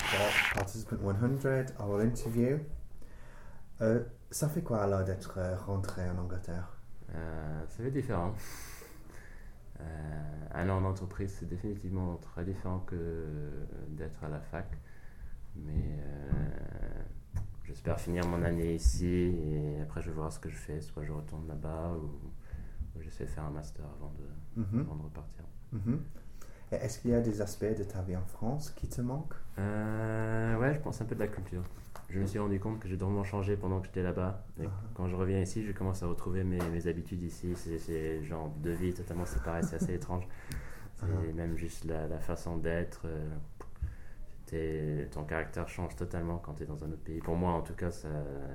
for Participant 100, our interview. Ça fait quoi alors d'être rentré en Angleterre? Ça fait différent. Un an en entreprise, c'est définitivement très différent que d'être à la fac. Mais j'espère finir mon année ici et après je vais voir ce que je fais. Soit je retourne là-bas ou j'essaie de faire un master avant de repartir. Et est-ce qu'il y a des aspects de ta vie en France qui te manquent? Ouais, je pense un peu de la culture. Je me suis rendu compte que j'ai drôlement changé pendant que j'étais là-bas. Et quand je reviens ici, je commence à retrouver mes habitudes ici. C'est genre de vie totalement séparé, c'est assez étrange. C'est même juste la façon d'être. Ton caractère change totalement quand tu es dans un autre pays. Pour moi, en tout cas, ça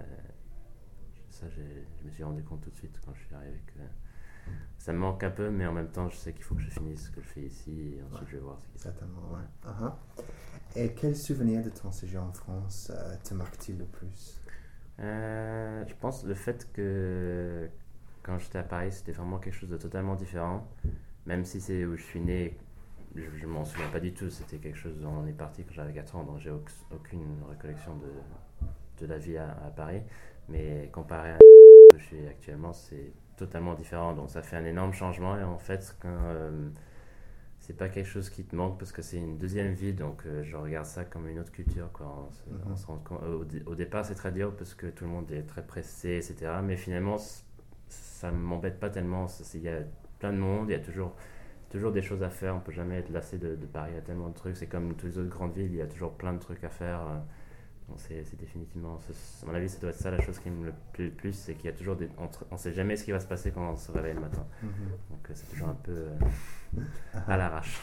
je me suis rendu compte tout de suite quand je suis arrivé que ça me manque un peu, mais en même temps, je sais qu'il faut que je finisse ce que je fais ici et ensuite je vais voir ce qui se passe. Certainement, ouais. Et quel souvenir de ton séjour en France te marque-t-il le plus? Je pense le fait que quand j'étais à Paris, c'était vraiment quelque chose de totalement différent. Même si c'est où je suis né, je m'en souviens pas du tout. C'était quelque chose dont on est parti quand j'avais 4 ans, donc j'ai aucune recollection de la vie à Paris. Mais comparé à où je suis actuellement, c'est totalement différent. Donc ça fait un énorme changement et en fait, c'est pas quelque chose qui te manque parce que c'est une deuxième vie, donc je regarde ça comme une autre culture, quoi. On se rend compte, au départ c'est très dur parce que tout le monde est très pressé, etc. Mais finalement ça m'embête pas tellement. Il y a plein de monde, il y a toujours des choses à faire, on peut jamais être lassé de Paris, il y a tellement de trucs. C'est comme toutes les autres grandes villes, il y a toujours plein de trucs à faire. Donc c'est définitivement, à mon avis, ça doit être ça la chose qui me plaît le plus, c'est qu'il y a toujours on sait jamais ce qui va se passer quand on se réveille le matin. Donc c'est toujours un peu à l'arrache.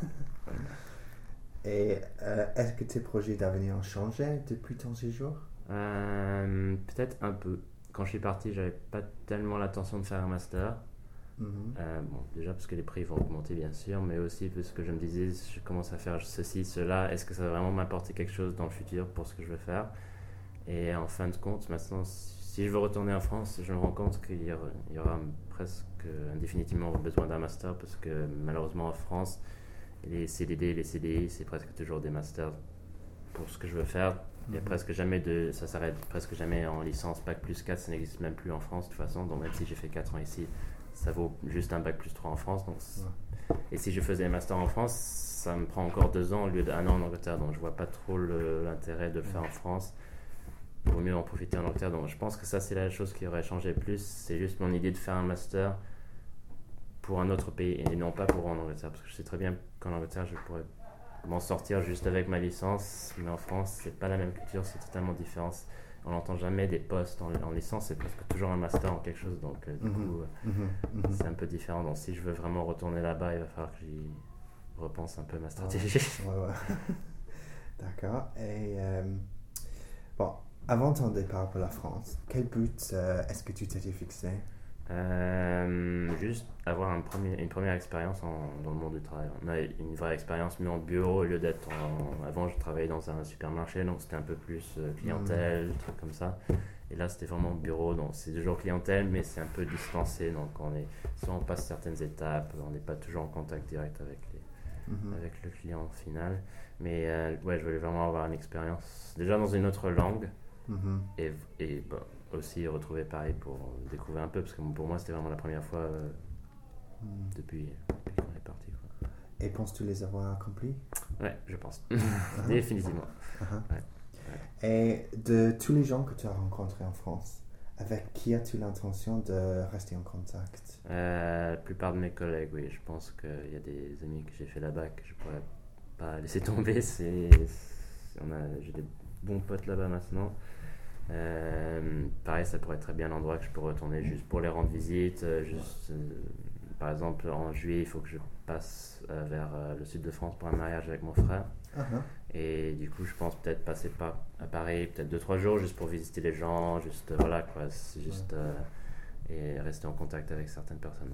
Et est-ce que tes projets d'avenir ont changé depuis ton séjour? Peut-être un peu. Quand je suis parti, j'avais pas tellement l'intention de faire un master. Déjà parce que les prix vont augmenter bien sûr, mais aussi parce que je me disais, je commence à faire ceci, cela, est-ce que ça va vraiment m'apporter quelque chose dans le futur pour ce que je veux faire? Et en fin de compte, maintenant, si je veux retourner en France, je me rends compte qu'il y aura presque indéfiniment besoin d'un master parce que malheureusement en France, les CDD, les CDI, c'est presque toujours des masters pour ce que je veux faire. Il y a presque jamais ça s'arrête presque jamais en licence. Bac plus 4, ça n'existe même plus en France de toute façon, donc même si j'ai fait 4 ans ici, ça vaut juste un bac plus 3 en France. Donc et si je faisais un master en France, ça me prend encore 2 ans au lieu d'1 an en Angleterre, donc je vois pas trop l'intérêt de le faire en France. Il vaut mieux en profiter en Angleterre. Donc je pense que ça c'est la chose qui aurait changé plus, c'est juste mon idée de faire un master pour un autre pays et non pas pour en Angleterre, parce que je sais très bien qu'en Angleterre je pourrais m'en sortir juste avec ma licence, mais en France c'est pas la même culture, c'est totalement différent. On n'entend jamais des postes en licence, c'est presque toujours un master en quelque chose, donc du coup c'est un peu différent. Donc si je veux vraiment retourner là-bas, il va falloir que j'y repense un peu ma stratégie. Ouais. D'accord. Et bon, avant ton départ pour la France, quel but est-ce que tu t'étais fixé? Juste avoir une première expérience dans le monde du travail. On a une vraie expérience mieux en bureau au lieu d'être avant je travaillais dans un supermarché, donc c'était un peu plus clientèle, trucs comme ça. Et là c'était vraiment bureau, donc c'est toujours clientèle mais c'est un peu distancé, donc soit on passe certaines étapes, on n'est pas toujours en contact direct avec le client final. Mais ouais, je voulais vraiment avoir une expérience déjà dans une autre langue et bon, aussi retrouver Paris pour découvrir un peu, parce que pour moi c'était vraiment la première fois depuis qu'on est parti, quoi. Et penses-tu les avoir accomplis? Ouais, je pense. Définitivement. Ouais. Et de tous les gens que tu as rencontrés en France, avec qui as-tu l'intention de rester en contact? La plupart de mes collègues, oui. Je pense qu'il y a des amis que j'ai fait là-bas que je pourrais pas laisser tomber. J'ai des bons potes là-bas maintenant. Pareil, ça pourrait être très bien l'endroit que je peux retourner juste pour les rendre visite. Par exemple, en juillet, il faut que je passe vers le sud de France pour un mariage avec mon frère. Et du coup, je pense peut-être passer à Paris, peut-être 2-3 jours juste pour visiter les gens, juste voilà quoi, juste et rester en contact avec certaines personnes.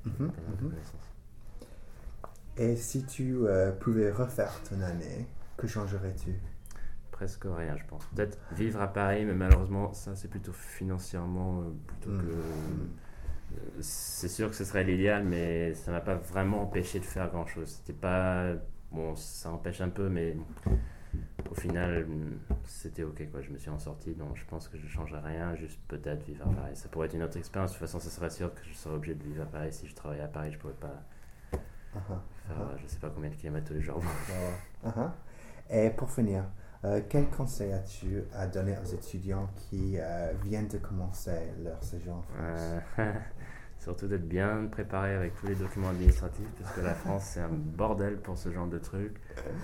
Et si tu pouvais refaire ton année, que changerais-tu? Presque rien, je pense. Peut-être vivre à Paris, mais malheureusement, ça c'est plutôt financièrement plutôt que. C'est sûr que ce serait l'idéal, mais ça m'a pas vraiment empêché de faire grand-chose. C'était pas bon, ça empêche un peu, mais au final, c'était ok quoi. Je me suis en sorti, donc je pense que je ne changerai rien, juste peut-être vivre à Paris. Ça pourrait être une autre expérience. De toute façon, ça serait sûr que je serais obligé de vivre à Paris. Si je travaillais à Paris, je ne pourrais pas faire je sais pas combien de kilomètres tous les jours. Et pour finir, quel conseil as-tu à donner aux étudiants qui viennent de commencer leur séjour en France? Surtout d'être bien préparé avec tous les documents administratifs, parce que la France, c'est un bordel pour ce genre de trucs.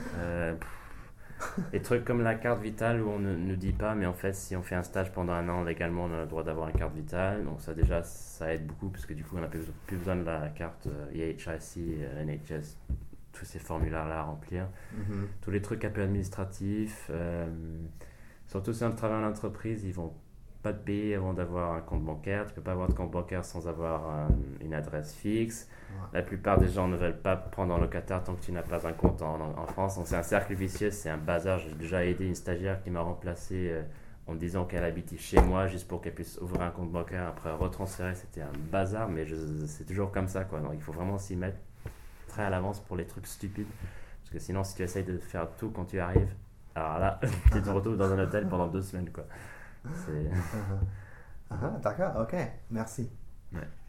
Des trucs comme la carte vitale où on ne nous dit pas, mais en fait, si on fait un stage pendant un an, légalement, on a le droit d'avoir une carte vitale. Donc ça, déjà, ça aide beaucoup, parce que du coup, on n'a plus besoin de la carte EHIC, NHS, tous ces formulaires-là à remplir. Tous les trucs un peu administratifs. Surtout si on travaille en entreprise, ils vont pas te payer avant d'avoir un compte bancaire. Tu peux pas avoir de compte bancaire sans avoir une adresse fixe. La plupart des gens ne veulent pas prendre en locataire tant que tu n'as pas un compte en France. Donc c'est un cercle vicieux, c'est un bazar. J'ai déjà aidé une stagiaire qui m'a remplacé en me disant qu'elle habitait chez moi juste pour qu'elle puisse ouvrir un compte bancaire après retransférer. C'était un bazar, mais c'est toujours comme ça quoi. Donc il faut vraiment s'y mettre très à l'avance pour les trucs stupides. Parce que sinon, si tu essayes de faire tout quand tu arrives, alors là, tu te retrouves dans un hôtel pendant 2 semaines quoi. D'accord, ok, merci. Ouais.